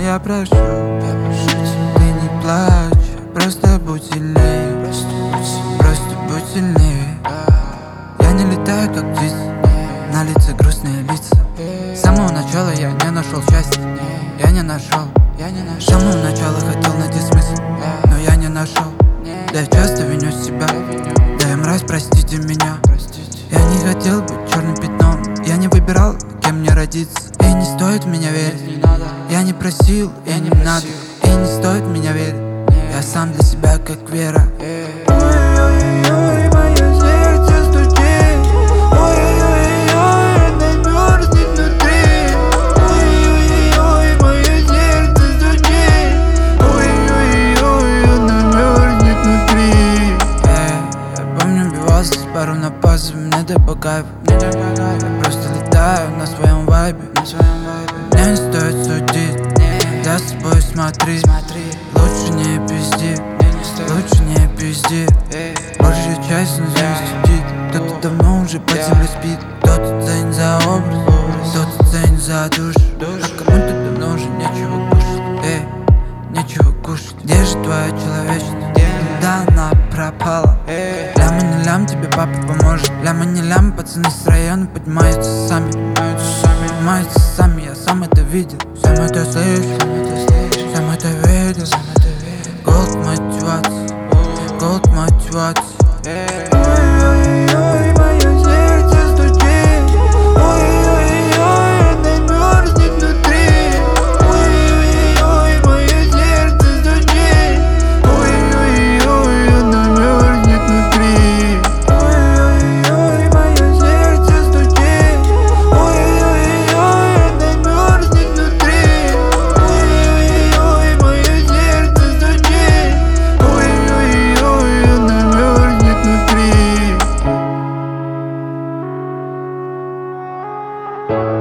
я прошу тебя, ты не плачь, просто будь сильнее, просто будь сильнее. Я не летаю, как птица, на лице грустные лица. С самого начала я не нашел счастья, я не нашел. С самого начала хотел найти смысл, но я не нашел. Да я часто виню себя, да я мразь, простите меня. Я не хотел быть черным пятном, я не выбирал, кем мне родиться. И не стоит в меня верить, я не просил, и не надо. И не стоит в меня верить, я сам для себя как Вера. Ой-ой-ой, мое сердце стучит. Ой-ой-ой, оно мерзнет внутри. Ой-ой-ой, мое сердце стучит. Ой-ой-ой, оно мерзнет внутри. Я помню, убивался с пару на пас, мне так по кайфу. Я просто летаю на своем вайбе. Мне не стоит судить, за собой смотри. Лучше не пизди, лучше не пизди. Большая часть на здесь сидит, кто-то давно уже под землей спит. Кто-то ценит за образ, кто-то ценит за душу. А кому-то давно уже нечего кушать, нечего кушать. Где же твоя человечность? Да она пропала. Ляма не лям, тебе папа поможет. Ляма не лям, пацаны с района поднимаются сами. Поднимаются сами, я сам это видел. Сам это слышу, сам это видел. Голд мотивации, голд мотивации. Ой-ой-ой, мое сердце стучит. Ой-ой-ой, оно мерзнет внутри. Ой-ой-ой, мое сердце стучит. Ой-ой-ой, оно мерзнет внутри. Ой-ой-ой, мое сердце стучит. Ой-ой-ой, оно мерзнет внутри. Ой-ой-ой, мое сердце стучит. Ой-ой-ой, оно мерзнет внутри.